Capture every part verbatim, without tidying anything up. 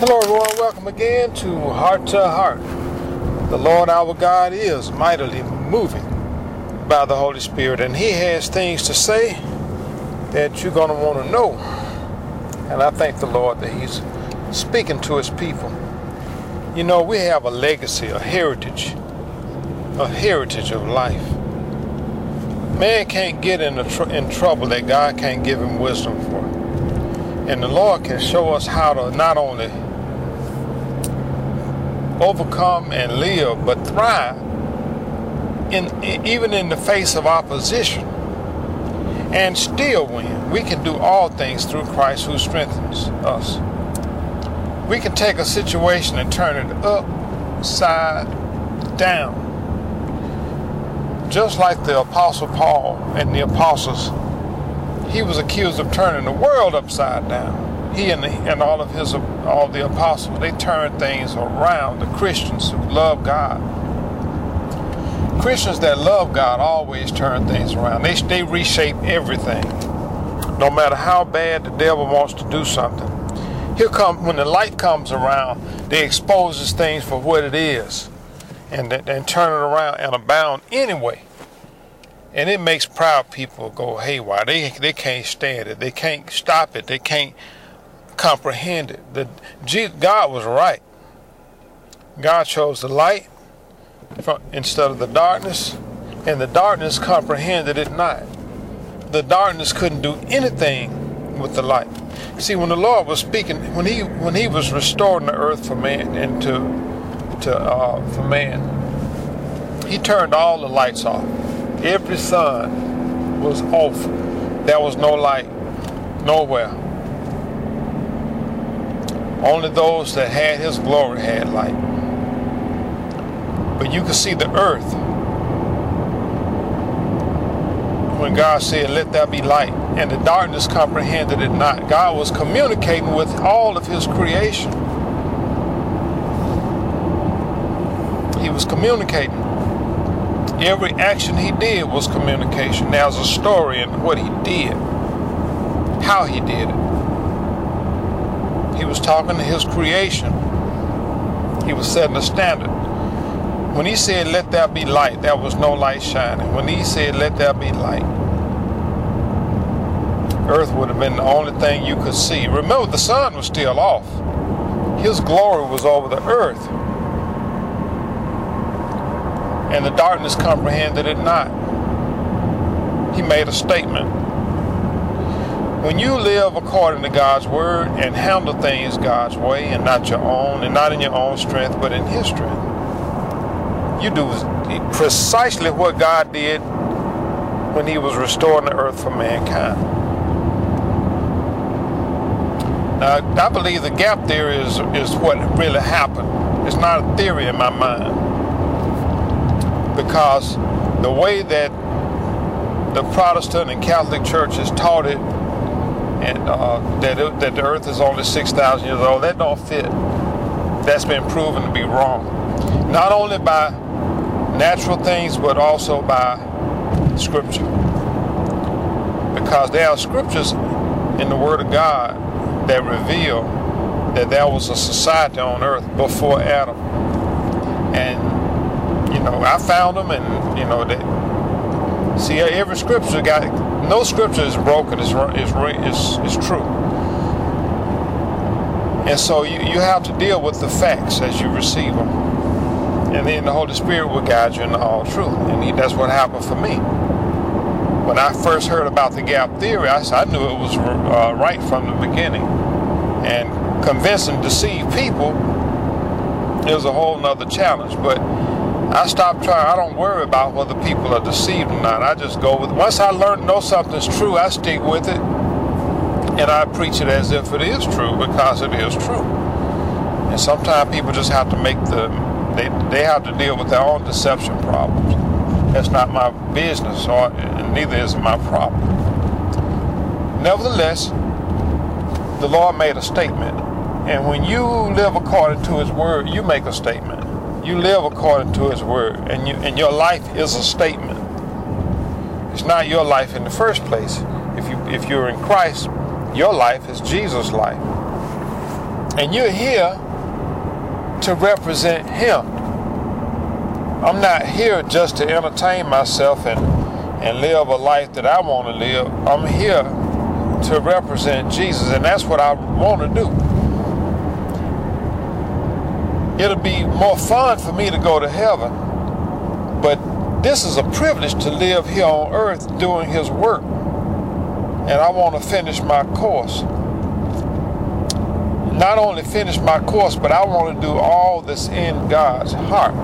Hello everyone, welcome again to Heart to Heart. The Lord our God is mightily moving by the Holy Spirit, and He has things to say that you're going to want to know. And I thank the Lord that He's speaking to His people. You know, we have a legacy, a heritage, a heritage of life. Man can't get in, the tr- in trouble that God can't give him wisdom for. And the Lord can show us how to not only overcome and live, but thrive in, in even in the face of opposition, and still win. We can do all things through Christ who strengthens us. We can take a situation and turn it upside down. Just like the Apostle Paul and the apostles, he was accused of turning the world upside down. He and, the, and all of his, all the apostles, they turned things around. The Christians who love God, Christians that love God always turn things around. They, they reshape everything. No matter how bad the devil wants to do something, here come when the light comes around, they exposes things for what it is, and and turn it around and abound anyway. And it makes proud people go haywire. They they can't stand it. They can't stop it. They can't comprehend it. The, God was right. God chose the light from, instead of the darkness, and the darkness comprehended it not. The darkness couldn't do anything with the light. See, when the Lord was speaking, when he when he was restoring the earth for man and to to uh, for man, He turned all the lights off. Every sun was off. There was no light nowhere. Only those that had His glory had light. But you could see the earth when God said, "Let there be light," and the darkness comprehended it not. God was communicating with all of His creation. He was communicating. Every action He did was communication. There's a story in what He did, how He did it. He was talking to His creation. He was setting a standard. When He said, "Let there be light," there was no light shining. When He said, "Let there be light," earth would have been the only thing you could see. Remember, the sun was still off. His glory was over the earth. And the darkness comprehended it not. He made a statement. When you live according to God's word and handle things God's way and not your own, and not in your own strength, but in His strength, you do precisely what God did when He was restoring the earth for mankind. Now, I believe the gap theory is, is what really happened. It's not a theory in my mind. Because the way that the Protestant and Catholic churches taught it, and uh, that, it, that the earth is only six thousand years old, that don't fit. That's been proven to be wrong. Not only by natural things, but also by Scripture. Because there are Scriptures in the Word of God that reveal that there was a society on earth before Adam. And you know, I found them, and you know that. See, every scripture got no scripture is broken. Is is is is true. And so you you have to deal with the facts as you receive them, and then the Holy Spirit will guide you into all truth. And he, that's what happened for me. When I first heard about the gap theory, I, I knew it was uh, right from the beginning. And convince and deceive people is a whole nother challenge, but I stopped trying. I don't worry about whether people are deceived or not. I just go with it. Once I learn know something's true, I stick with it, and I preach it as if it is true, because it is true. And sometimes people just have to make the they they have to deal with their own deception problems. That's not my business, or and neither is it my problem. Nevertheless, the Lord made a statement, and when you live according to His word, you make a statement. You live according to His word, and you and your life is a statement. It's not your life in the first place. If you if you're in Christ, your life is Jesus' life. And you're here to represent him. I'm not here just to entertain myself and, and live a life that I want to live. I'm here to represent Jesus, and that's what I want to do. It'll be more fun for me to go to heaven, but this is a privilege to live here on earth doing his work. And I want to finish my course. Not only finish my course, but I want to do all that's in God's heart.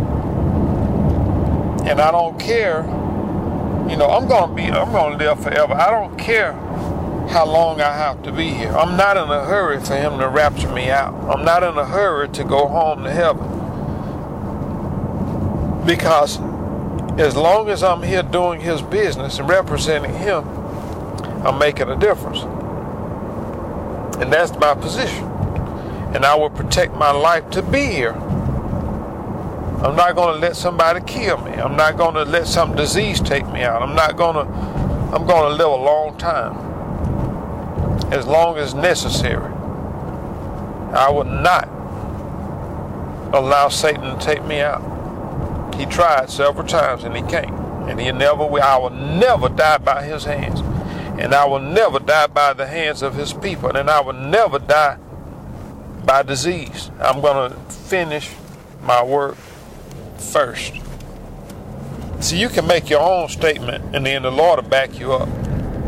And I don't care, you know, I'm going to be, I'm going to live forever. I don't care how long I have to be here. I'm not in a hurry for him to rapture me out. I'm not in a hurry to go home to heaven. Because as long as I'm here doing his business and representing him, I'm making a difference. And that's my position. And I will protect my life to be here. I'm not going to let somebody kill me. I'm not going to let some disease take me out. I'm not going to, I'm going to live a long time. As long as necessary. I will not allow Satan to take me out. He tried several times and he can't. And he never will. I will never die by his hands. And I will never die by the hands of his people. And I will never die by disease. I'm going to finish my work first. See, you can make your own statement and then the Lord will back you up.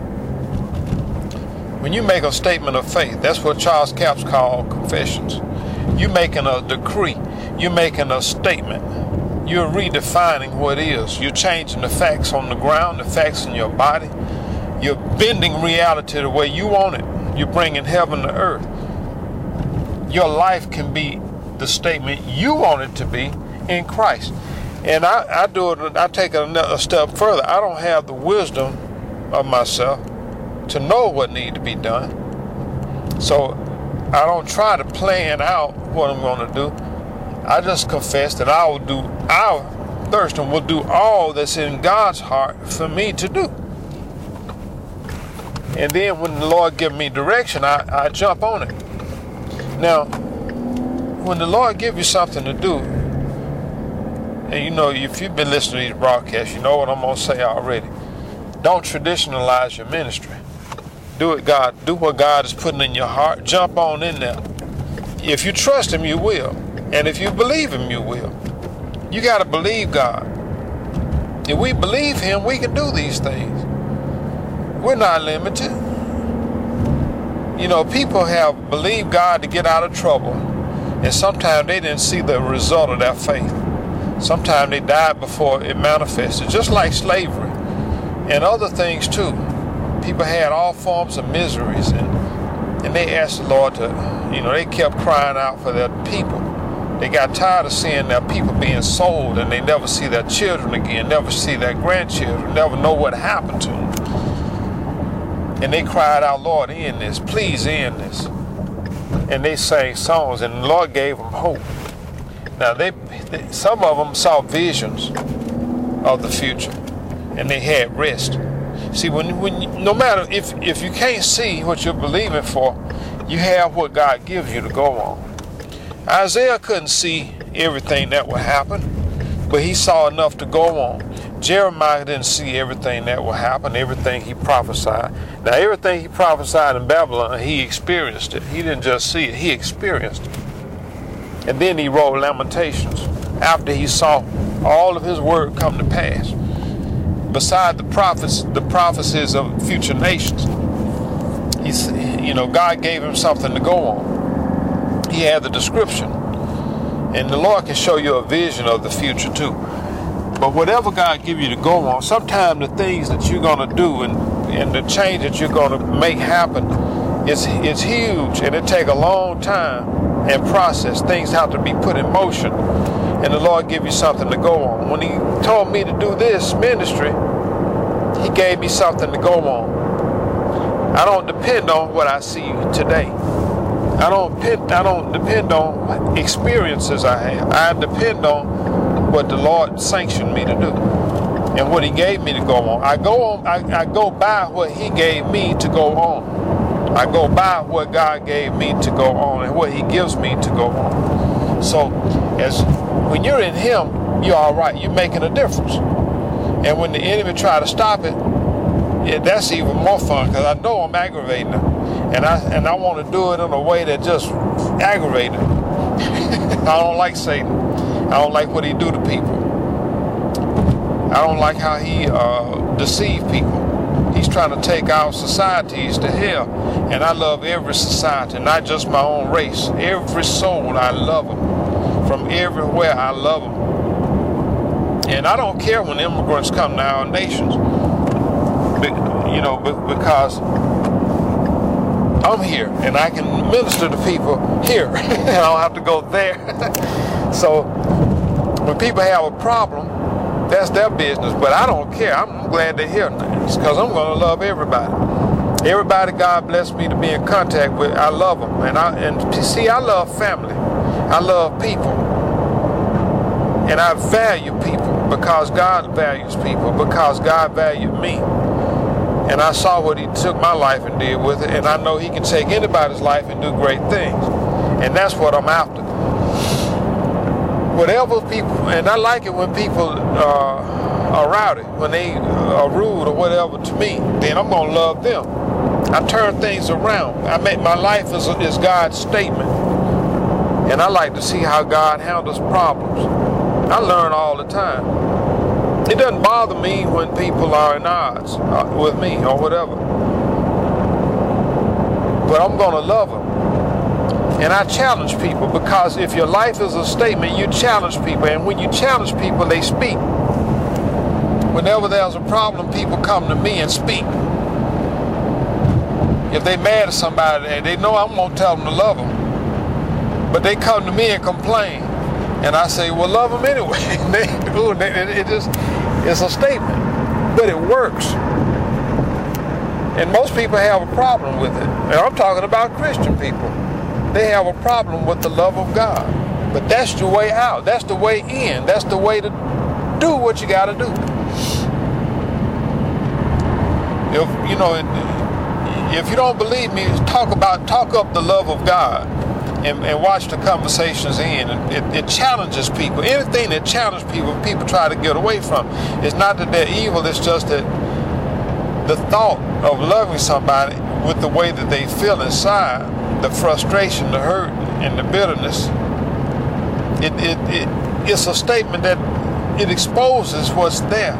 When you make a statement of faith, that's what Charles Capps called confessions. You're making a decree. You're making a statement. You're redefining what is. You're changing the facts on the ground, the facts in your body. You're bending reality the way you want it. You're bringing heaven to earth. Your life can be the statement you want it to be in Christ. And I, I do it, I take it a step further. I don't have the wisdom of myself to know what needs to be done. So I don't try to plan out what I'm going to do. I just confess that I will do, I, Thurston, will do all that's in God's heart for me to do. And then when the Lord gives me direction, I, I jump on it. Now, when the Lord gives you something to do, and you know, if you've been listening to these broadcasts, you know what I'm going to say already. Don't traditionalize your ministry. Do it, God. Do what God is putting in your heart. Jump on in there. If you trust him, you will. And if you believe him, you will. You got to believe God. If we believe him, we can do these things. We're not limited. You know, people have believed God to get out of trouble. And sometimes they didn't see the result of their faith. Sometimes they died before it manifested. Just like slavery. And other things too. People had all forms of miseries. And, and they asked the Lord to, you know, they kept crying out for their people. They got tired of seeing their people being sold, and they never see their children again, never see their grandchildren, never know what happened to them. And they cried out, Lord, end this, please end this. And they sang songs, and the Lord gave them hope. Now, they, they some of them saw visions of the future, and they had rest. See, when, when you, no matter if, if you can't see what you're believing for, you have what God gives you to go on. Isaiah couldn't see everything that would happen, but he saw enough to go on. Jeremiah didn't see everything that would happen, everything he prophesied. Now, everything he prophesied in Babylon, he experienced it. He didn't just see it, he experienced it. And then he wrote Lamentations after he saw all of his word come to pass. Beside the prophets, the prophecies of future nations, he's, you know, God gave him something to go on. He had the description. And the Lord can show you a vision of the future too. But whatever God gives you to go on, sometimes the things that you're going to do and, and the change that you're going to make happen, it's, it's huge, and it takes a long time and process. Things have to be put in motion. And the Lord give you something to go on. When he told me to do this ministry, he gave me something to go on. I don't depend on what I see today. I don't depend, I don't depend on experiences I have. I depend on what the Lord sanctioned me to do and what he gave me to go on. I go on, I, I go by what he gave me to go on. I go by what God gave me to go on and what he gives me to go on. So as when you're in him, you're all right. You're making a difference. And when the enemy try to stop it, yeah, that's even more fun because I know I'm aggravating him. And I, and I want to do it in a way that just aggravates him. I don't like Satan. I don't like what he do to people. I don't like how he uh, deceive people. He's trying to take our societies to hell. And I love every society, not just my own race. Every soul, I love them. From everywhere, I love them. And I don't care when immigrants come to our nations. You know, because I'm here and I can minister to people here. I don't have to go there. So when people have a problem, that's their business, but I don't care. I'm glad they're here because I'm going to love everybody. Everybody God blessed me to be in contact with, I love them. And, I, and see, I love family. I love people. And I value people because God values people, because God valued me. And I saw what he took my life and did with it, and I know he can take anybody's life and do great things. And that's what I'm after. Whatever people, and I like it when people uh, are rowdy, when they are rude or whatever to me, then I'm going to love them. I turn things around. I make my life is, is God's statement. And I like to see how God handles problems. I learn all the time. It doesn't bother me when people are in odds uh, with me or whatever. But I'm going to love them. And I challenge people because if your life is a statement, you challenge people. And when you challenge people, they speak. Whenever there's a problem, people come to me and speak. If they mad at somebody, they know I'm going to tell them to love them. But they come to me and complain. And I say, well, love them anyway. they, ooh, they, it just, it's a statement, but it works. And most people have a problem with it. And I'm talking about Christian people. They have a problem with the love of God. But that's the way out. That's the way in. That's the way to do what you got to do. If you know, if you don't believe me, talk about talk up the love of God. And, and watch the conversations in. It, it challenges people. Anything that challenges people, people try to get away from. It's not that they're evil, it's just that the thought of loving somebody with the way that they feel inside, the frustration, the hurt, and the bitterness, it, it, it, it's a statement that it exposes what's there.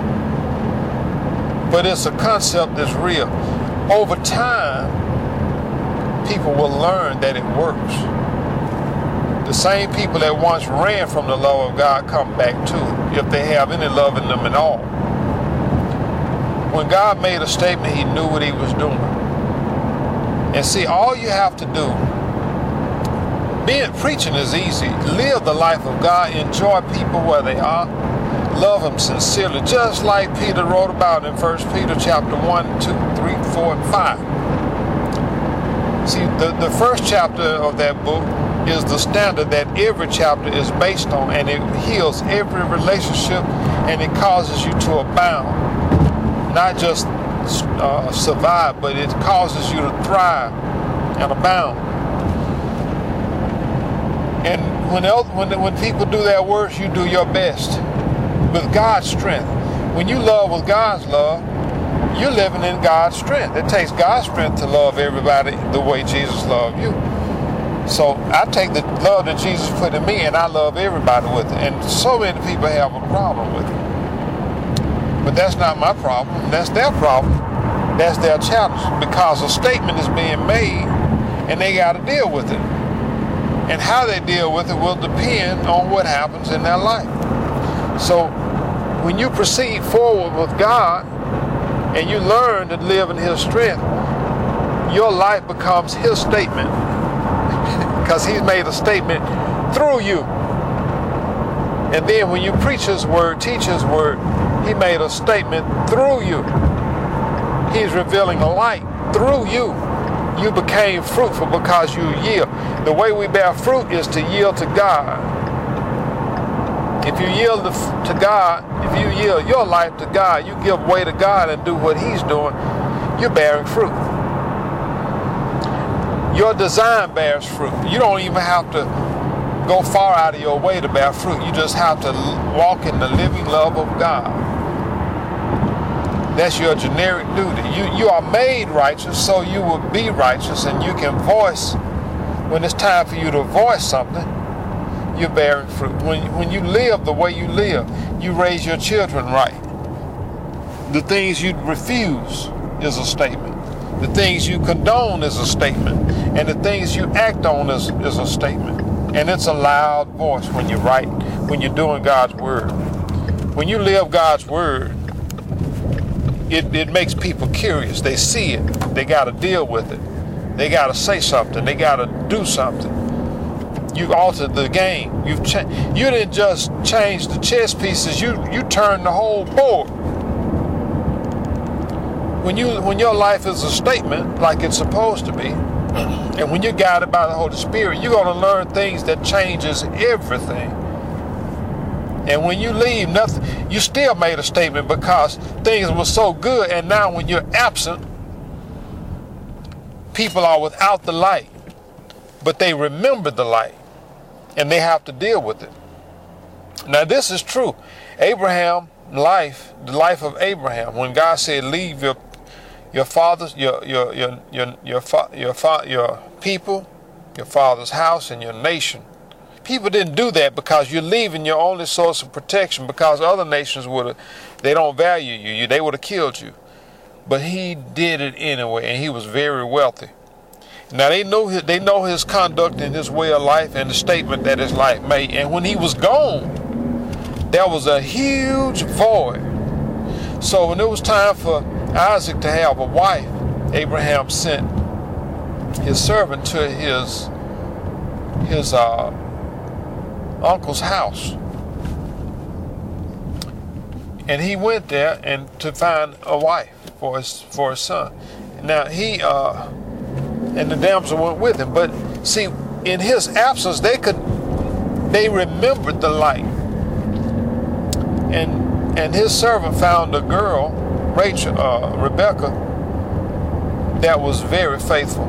But it's a concept that's real. Over time, people will learn that it works. The same people that once ran from the love of God come back to it, if they have any love in them at all. When God made a statement, he knew what he was doing. And see, all you have to do, being preaching is easy. Live the life of God, enjoy people where they are, love them sincerely, just like Peter wrote about in First Peter chapter one, two, three, four, and five. See, the, the first chapter of that book is the standard that every chapter is based on, and it heals every relationship, and it causes you to abound. Not just uh, survive, but it causes you to thrive and abound. And when, else, when, when people do their worst, you do your best with God's strength. When you love with God's love, you're living in God's strength. It takes God's strength to love everybody the way Jesus loved you. So I take the love that Jesus put in me and I love everybody with it. And so many people have a problem with it. But that's not my problem. That's their problem. That's their challenge. Because a statement is being made and they got to deal with it. And how they deal with it will depend on what happens in their life. So when you proceed forward with God, and you learn to live in his strength, your life becomes his statement. Because he's made a statement through you. And then when you preach his word, teach his word, he made a statement through you. He's revealing a light through you. You became fruitful because you yield. The way we bear fruit is to yield to God. If you yield to God, if you yield your life to God, you give way to God and do what he's doing, you're bearing fruit. Your design bears fruit. You don't even have to go far out of your way to bear fruit. You just have to walk in the living love of God. That's your generic duty. You, you are made righteous, so you will be righteous, and you can voice, when it's time for you to voice something, you're bearing fruit. When, when you live the way you live, you raise your children right. The things you refuse is a statement. The things you condone is a statement. And the things you act on is, is a statement. And it's a loud voice when you're right, when you're doing God's word. When you live God's word, it, it makes people curious. They see it. They got to deal with it. They got to say something. They got to do something. You've altered the game. You've cha- You didn't just change the chess pieces. You you turned the whole board. When you when your life is a statement like it's supposed to be, and when you're guided by the Holy Spirit, you're going to learn things that changes everything. And when you leave, nothing, you still made a statement because things were so good. And now when you're absent, people are without the light, but they remember the light, and they have to deal with it. Now this is true. Abraham life, the life of Abraham, when God said, "Leave your your father's, your your your your your fa- your, fa- your people, your father's house, and your nation." People didn't do that because you're leaving your only source of protection, because other nations would have, they don't value you, you they would have killed you. But he did it anyway, and he was very wealthy. Now they know his, they know his conduct and his way of life and the statement that his life made. And when he was gone, there was a huge void. So when it was time for Isaac to have a wife, Abraham sent his servant to his his uh, uncle's house, and he went there and to find a wife for his for his son. Now he uh, and the damsel went with him. But see, in his absence, they could they remembered the light, and and his servant found a girl, Rachel, uh, Rebecca, that was very faithful.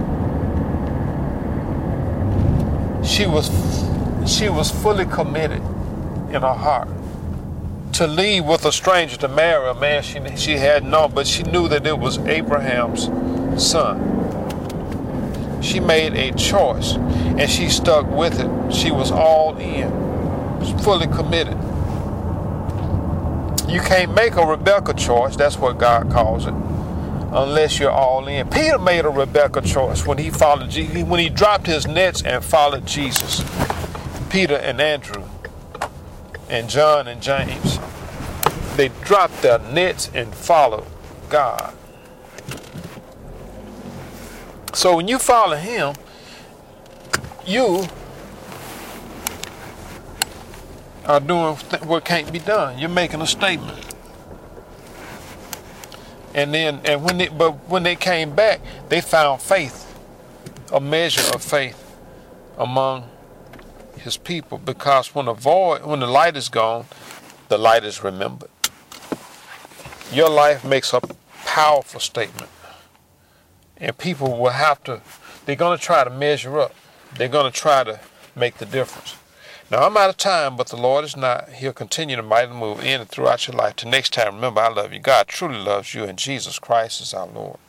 She was she was fully committed in her heart to leave with a stranger to marry a man she she had known, but she knew that it was Abraham's son. She made a choice, and she stuck with it. She was all in, fully committed. You can't make a Rebecca choice, that's what God calls it, unless you're all in. Peter made a Rebecca choice when he followed Jesus, when he dropped his nets and followed Jesus. Peter and Andrew and John and James, they dropped their nets and followed God. So when you follow him, you are doing what can't be done. You're making a statement. And then, and when they, but when they came back, they found faith, a measure of faith among his people, because when the void, when the light is gone, the light is remembered. Your life makes a powerful statement, and people will have to, they're going to try to measure up. They're going to try to make the difference. Now, I'm out of time, but the Lord is not. He'll continue to mightily move in and throughout your life. Till next time, remember, I love you. God truly loves you, and Jesus Christ is our Lord.